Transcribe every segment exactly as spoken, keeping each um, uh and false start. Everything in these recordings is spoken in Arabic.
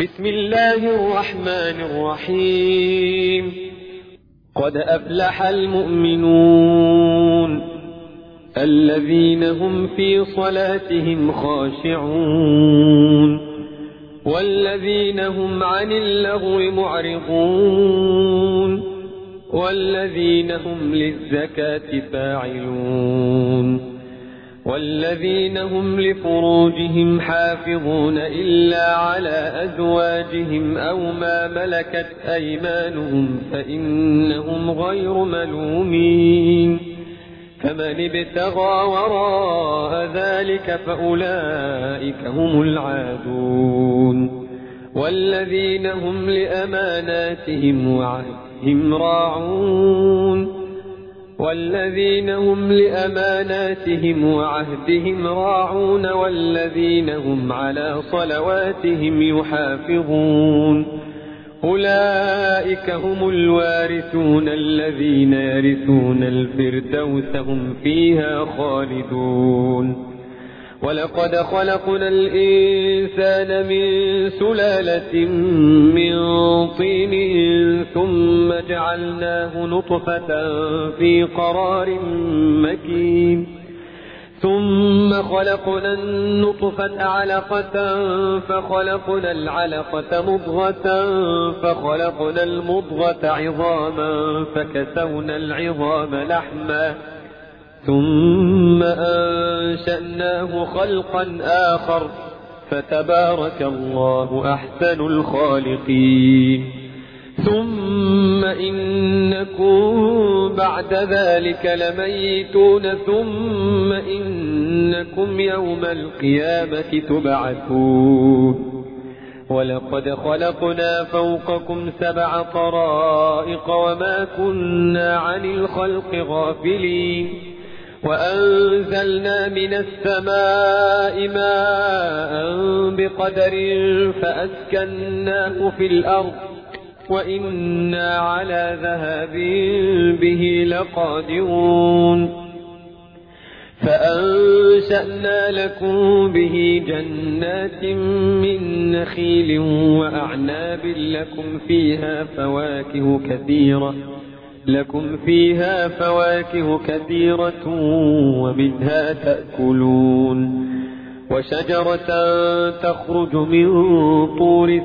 بسم الله الرحمن الرحيم. قد أفلح المؤمنون الذين هم في صلاتهم خاشعون والذين هم عن اللغو معرضون والذين هم للزكاة فاعلون والذين هم لفروجهم حافظون إلا على أزواجهم أو ما ملكت أيمانهم فإنهم غير ملومين. فمن ابتغى وراء ذلك فأولئك هم العادون والذين هم لأماناتهم وعهدهم راعون والذين هم لأماناتهم وعهدهم راعون والذين هم على صلواتهم يحافظون. أولئك هم الوارثون الذين يرثون الفردوس هم فيها خالدون. ولقد خلقنا الإنسان من سلالة من طين ثم جعلناه نطفة في قرار مكين ثم خلقنا النطفة علقة فخلقنا العلقة مضغة فخلقنا المضغة عظاما فكسونا العظام لحما ثم أنشأناه خلقا آخر فتبارك الله أحسن الخالقين. ثم إنكم بعد ذلك لميتون ثم إنكم يوم القيامة تبعثون. ولقد خلقنا فوقكم سبع طرائق وما كنا عن الخلق غافلين وأنزلنا من السماء ماء بقدر فأسكناه في الأرض وإنا على ذهاب به لقادرون. فأنشأنا لكم به جنات من نخيل وأعناب لكم فيها فواكه كثيرة لكم فيها فواكه كثيرة ومنها تأكلون. وشجرة تخرج من طور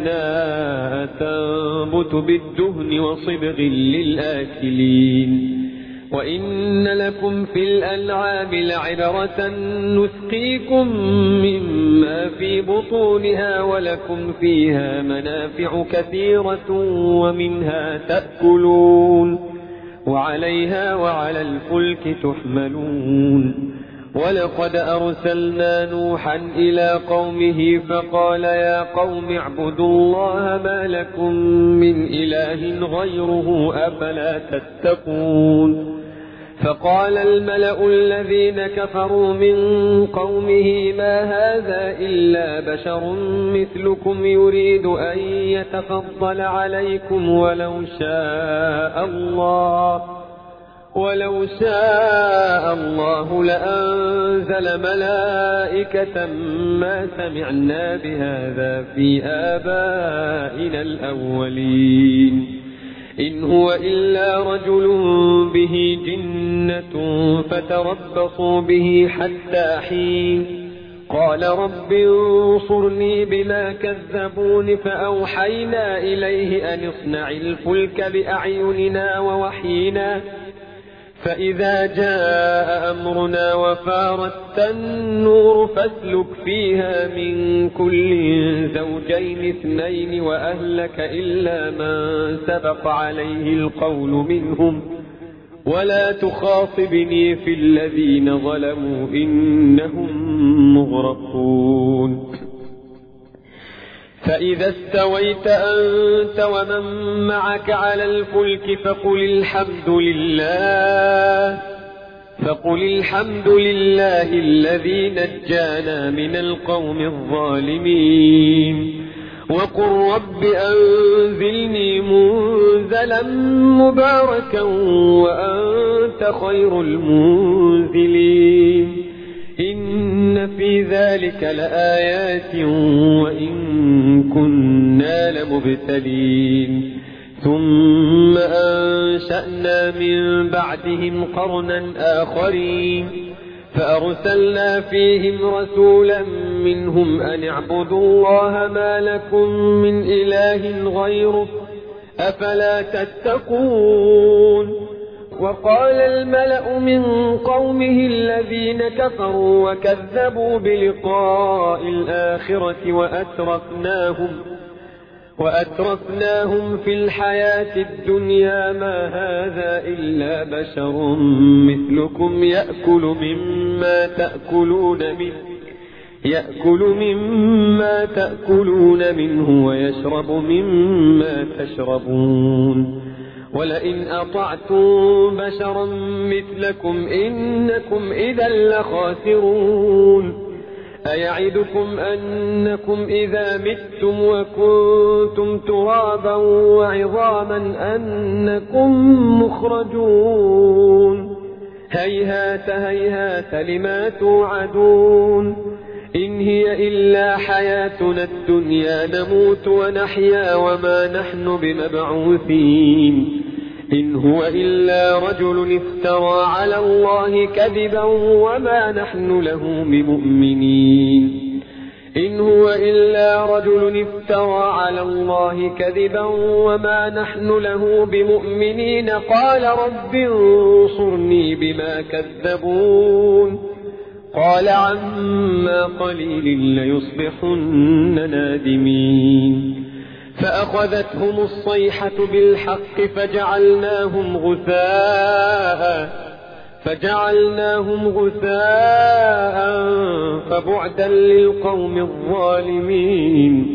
سيناء تنبت بالدهن وصبغ للآكلين. وإن لكم في الأنعام لعبرة نسقيكم مما في بطونها ولكم فيها منافع كثيرة ومنها تأكلون وعليها وعلى الفلك تحملون. ولقد أرسلنا نوحا إلى قومه فقال يا قوم اعبدوا الله ما لكم من إله غيره أفلا تتقون. فقال الملأ الذين كفروا من قومه ما هذا إلا بشر مثلكم يريد أن يتفضل عليكم ولو شاء الله ولو شاء الله لأنزل ملائكة ما سمعنا بهذا في آبائنا الأولين إن هو إلا رجل به جنة فتربصوا به حتى حين. قال رب انصرني بما كذبون فأوحينا إليه أن اصنع الفلك بأعيننا ووحينا فإذا جاء أمرنا وفارت النور فاسلك فيها من كل زوجين اثنين وأهلك إلا من سبق عليه القول منهم ولا تخاطبني في الذين ظلموا إنهم مغرقون. فإذا استويت أنت ومن معك على الفلك فقل الحمد لله فقل الحمد لله الذي نجانا من القوم الظالمين وقل رب أنزلني منزلا مباركا وأنت خير المنزلين. إن إن في ذلك لآيات وإن كنا لمبتلين ثم أنشأنا من بعدهم قرنا آخرين فأرسلنا فيهم رسولا منهم أن اعبدوا الله ما لكم من إله غيره أفلا تتقون. وقال الملأ من قومه الذين كفروا وكذبوا بلقاء الآخرة وأترفناهم وأترفناهم في الحياة الدنيا ما هذا إلا بشر مثلكم يأكل مما تأكلون منه يأكل مما تأكلون منه ويشرب مما تشربون ولئن أطعتم بشرا مثلكم إنكم إذا لخاسرون. أيعدكم أنكم إذا متم وكنتم ترابا وعظاما أنكم مخرجون هيهات هيهات لما توعدون إن هي إلا حياتنا الدنيا نموت ونحيا وما نحن بمبعوثين إن هو إلا رجل افترى على الله كذبا وما نحن له بمؤمنين إن هو إلا رجل افترى على الله كذبا وما نحن له بمؤمنين قال رب انصرني بما كذبون قال عما قليل ليصبحن نادمين فأخذتهم الصيحة بالحق فجعلناهم غثاء فجعلناهم غثاء فبعدا للقوم الظالمين.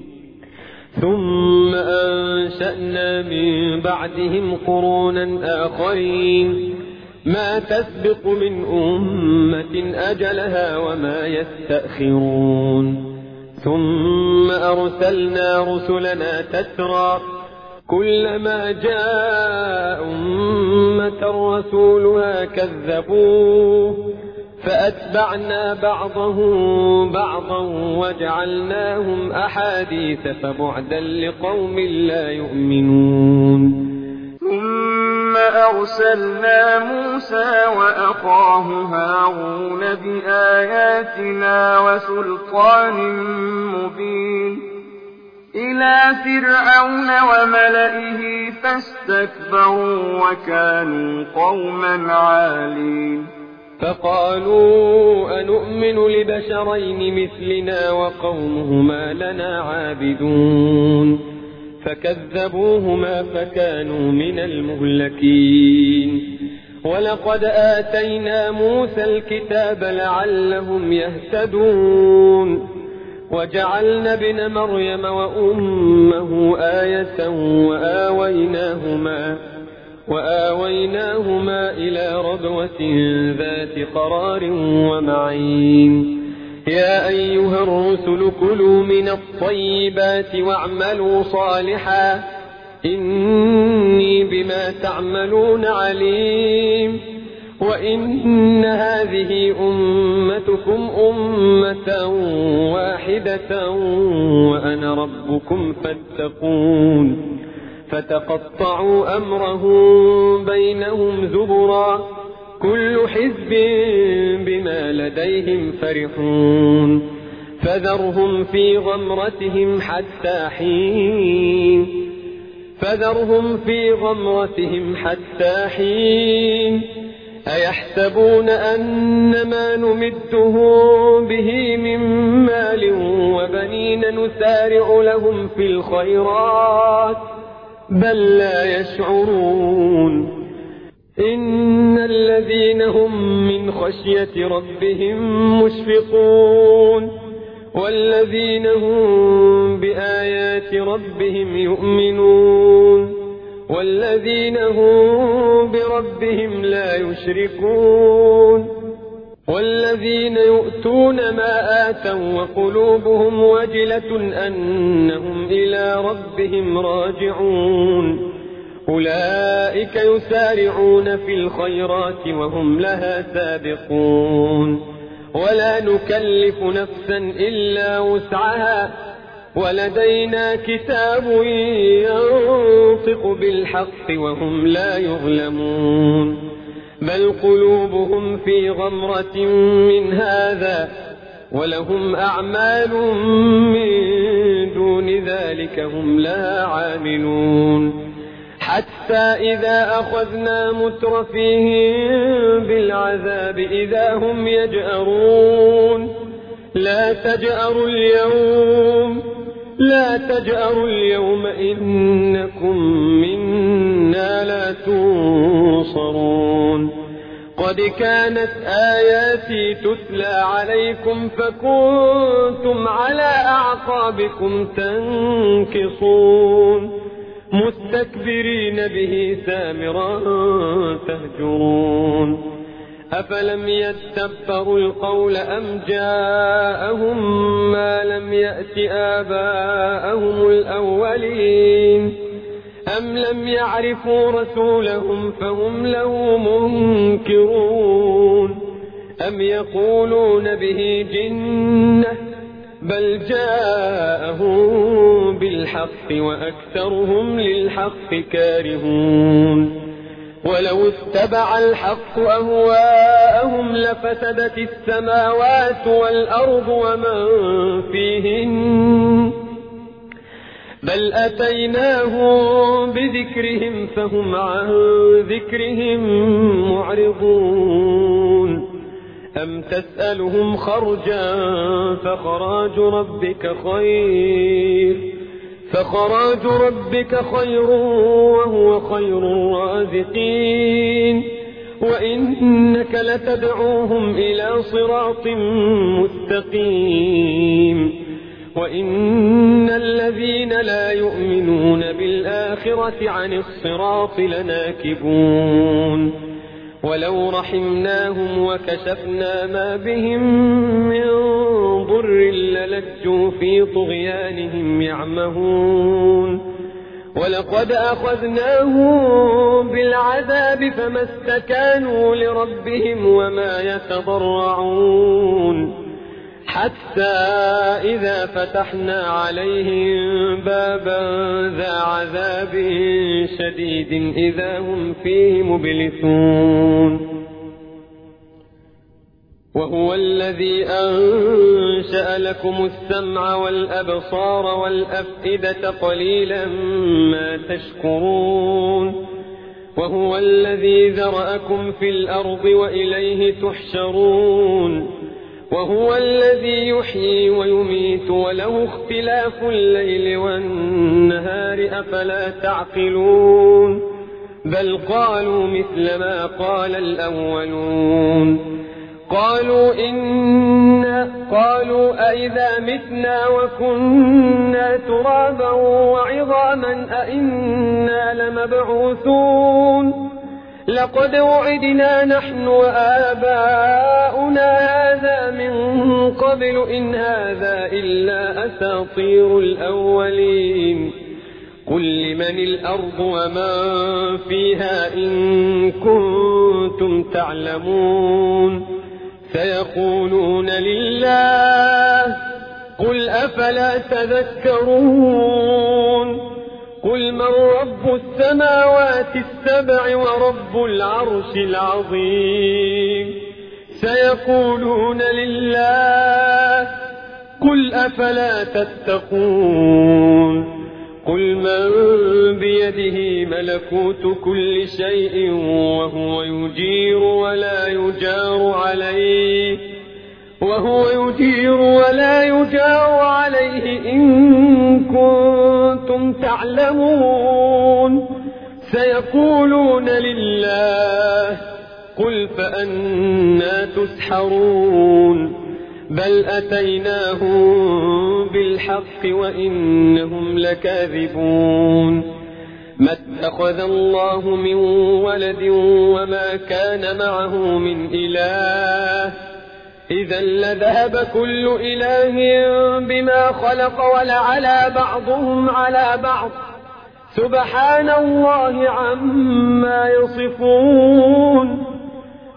ثم أنشأنا من بعدهم قرونا آخرين ما تسبق من أمة أجلها وما يستأخرون ثم أرسلنا رسلنا تترى كلما جاء أمة رسولها كذبوه فأتبعنا بعضهم بعضا وجعلناهم أحاديث فبعدا لقوم لا يؤمنون. ثم أرسلنا موسى وأخاه هارون بآياتنا وسلطان مبين إلى فرعون وملئه فاستكبروا وكانوا قوما عالين. فقالوا أنؤمن لبشرين مثلنا وقومهما لنا عابدون فكذبوهما فكانوا من المهلكين. ولقد آتينا موسى الكتاب لعلهم يهتدون وجعلنا ابن مريم وأمه آية وآويناهما, وآويناهما إلى ربوة ذات قرار ومعين. يا أيها الرسل كلوا من الطيبات واعملوا صالحا إني بما تعملون عليم. وإن هذه أمتكم أمة واحدة وأنا ربكم فاتقون. فتقطعوا أمرهم بينهم زبرا كل حزب بما لديهم فرحون. فذرهم في غمرتهم حتى حين فذرهم في غمرتهم حتى حين أيحسبون أن ما نمدهم به من مال وبنين نسارع لهم في الخيرات بل لا يشعرون. إن الذين هم من خشية ربهم مشفقون والذين هم بآيات ربهم يؤمنون والذين هم بربهم لا يشركون والذين يؤتون ما آتوا وقلوبهم وجلة أنهم إلى ربهم راجعون أولئك يسارعون في الخيرات وهم لها سابقون. ولا نكلف نفسا إلا وسعها ولدينا كتاب ينطق بالحق وهم لا يظلمون بل قلوبهم في غمرة من هذا ولهم أعمال من دون ذلك هم لها عاملون حتى إذا أخذنا مترفيهم بالعذاب إذا هم يجأرون لا تجأروا اليوم لا تجأروا اليوم إنكم منا لا تنصرون قد كانت آياتي تتلى عليكم فكنتم على أعقابكم تنكصون مستكبرين به سامرا تهجرون أفلم يتدبروا القول أم جاءهم ما لم يأت آباءهم الأولين أم لم يعرفوا رسولهم فهم له منكرون أم يقولون به جنة بل جاءهم بالحق وأكثرهم للحق كارهون ولو اتبع الحق أهواءهم لفسدت السماوات والأرض ومن فيهن بل أتيناهم بذكرهم فهم عن ذكرهم معرضون أم تسألهم خرجا فخراج ربك خير فخراج ربك خير وهو خير الرازقين وإنك لتدعوهم إلى صراط مستقيم وإن الذين لا يؤمنون بالآخرة عن الصراط لناكبون ولو رحمناهم وكشفنا ما بهم من ضر للجوا في طغيانهم يعمهون ولقد أخذناهم بالعذاب فما استكانوا لربهم وما يتضرعون حتى إذا فتحنا عليهم بابا ذا عذاب شديد إذا هم فيه مبلسون وهو الذي أنشأ لكم السمع والأبصار والأفئدة قليلا ما تشكرون وهو الذي ذرأكم في الأرض وإليه تحشرون وهو الذي يحيي ويميت وله اختلاف الليل والنهار أفلا تعقلون بل قالوا مثل ما قال الأولون قالوا إنا قالوا أئذا متنا وكنا ترابا وعظاما أئنا لمبعوثون لقد وعدنا نحن وآباؤنا هذا من قبل إن هذا إلا أساطير الأولين قل لمن الأرض ومن فيها إن كنتم تعلمون سيقولون لله قل أفلا تذكرون قل من رب السماوات السبع ورب العرش العظيم سيقولون لله قل أفلا تتقون قل من بيده ملكوت كل شيء وهو يجير ولا يجار عليه وهو يجير ولا يجار عليه إن كنتم تعلمون سيقولون لله قل فأنى تسحرون بل أتيناهم بالحق وإنهم لكاذبون ما اتخذ الله من ولد وما كان معه من إله إذا لذهب كل إله بما خلق ولعلى بعضهم على بعض سبحان الله عما يصفون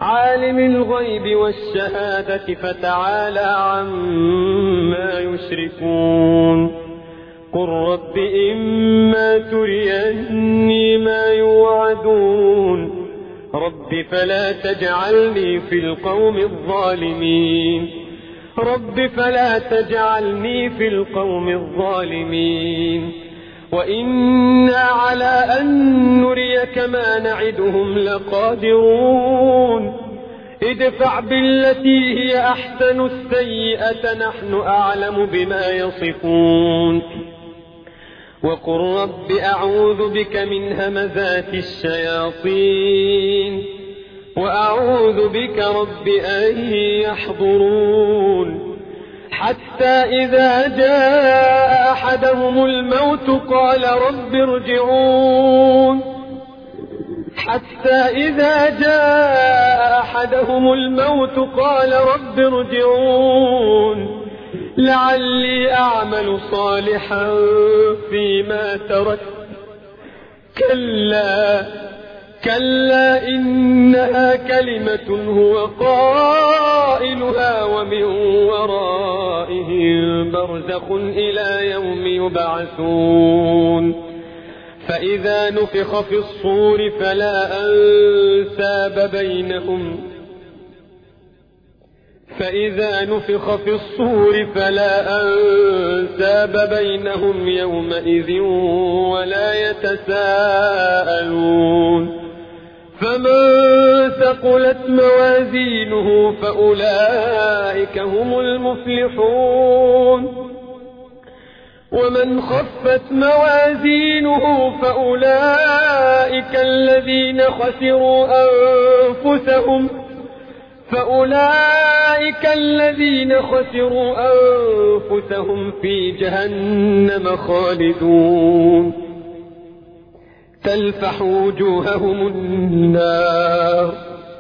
عالم الغيب والشهادة فتعالى عما يشركون قل رب إما تريني ما يوعدون رب فلا تجعلني في القوم الظالمين رب فلا تجعلني في القوم الظالمين وإنا على أن نريك ما نعدهم لقادرون ادفع بالتي هي أحسن السيئة نحن أعلم بما يصفون وقل رب أعوذ بك من همزات الشياطين وأعوذ بك رب أن يحضرون حتى إذا جاء أحدهم الموت قال رب ارجعون حتى إذا جاء أحدهم الموت قال رب ارجعون لعلي أعمل صالحا فيما تركت كلا كلا إنها كلمة هو قائلها ومن ورائهم برزخ إلى يوم يبعثون فإذا نفخ في الصور فلا أنساب بينهم فإذا نفخ في الصور فلا أنساب بينهم يومئذ ولا يتساءلون فمن ثقلت موازينه فأولئك هم المفلحون ومن خفت موازينه فأولئك الذين خسروا أنفسهم فأولئك الذين خسروا أنفسهم في جهنم خالدون تلفح وجوههم النار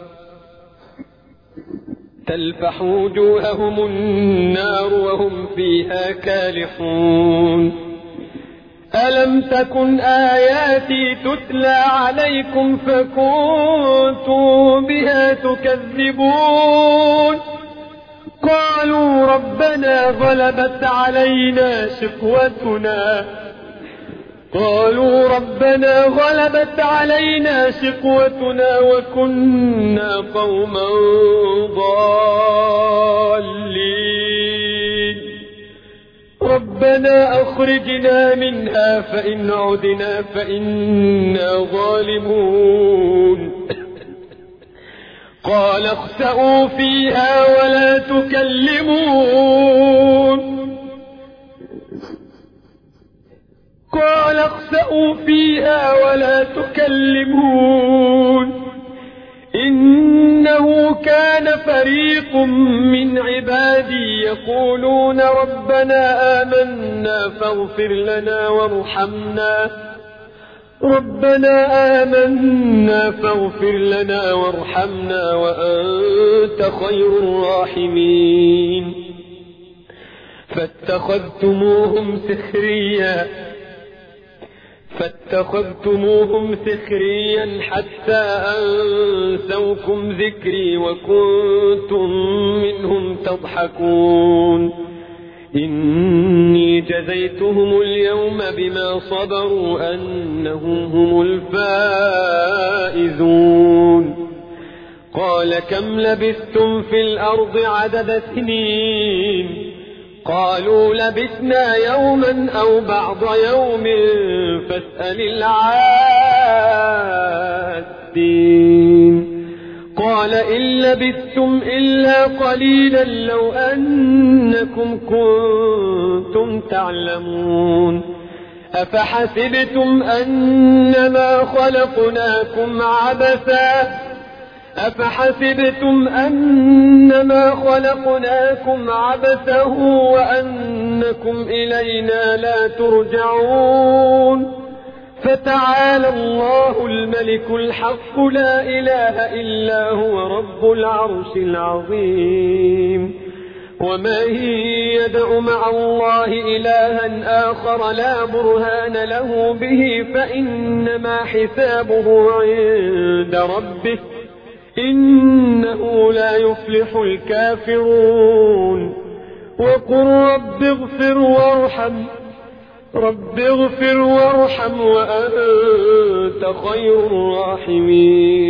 تلفح وجوههم النار وهم فيها كالحون ألم تكن آياتي تتلى عليكم فكنتم بها تكذبون قالوا ربنا غلبت علينا شقوتنا قالوا ربنا غلبت علينا شقوتنا وكنا قوما ضالين ربنا أخرجنا منها فإن عدنا فإنا ظالمون قال اخسئوا فيها ولا تكلمون قال اخسئوا فيها ولا تكلمون إنه كان فريق من عبادي يقولون ربنا آمنا فاغفر لنا وارحمنا ربنا آمنا فاغفر لنا وارحمنا وأنت خير الراحمين فاتخذتموهم سخريا فاتخذتموهم سخريا حتى أنسوكم ذكري وكنتم منهم تضحكون إني جزيتهم اليوم بما صبروا أنهم هم الفائزون قال كم لبثتم في الأرض عدد سنين قالوا لبثنا يوما أو بعض يوم فاسأل العادين قال إن لبثتم إلا قليلا لو أنكم كنتم تعلمون أفحسبتم أنما خلقناكم عبثا أفحسبتم أنما خلقناكم عبثا وأنكم إلينا لا ترجعون فتعالى الله الملك الحق لا إله إلا هو رب العرش العظيم ومن يدع مع الله إلها آخر لا برهان له به فإنما حسابه عند ربه إنه لا يفلح الكافرون وقل رب اغفر وارحم رب اغفر وارحم وأنت خير الراحمين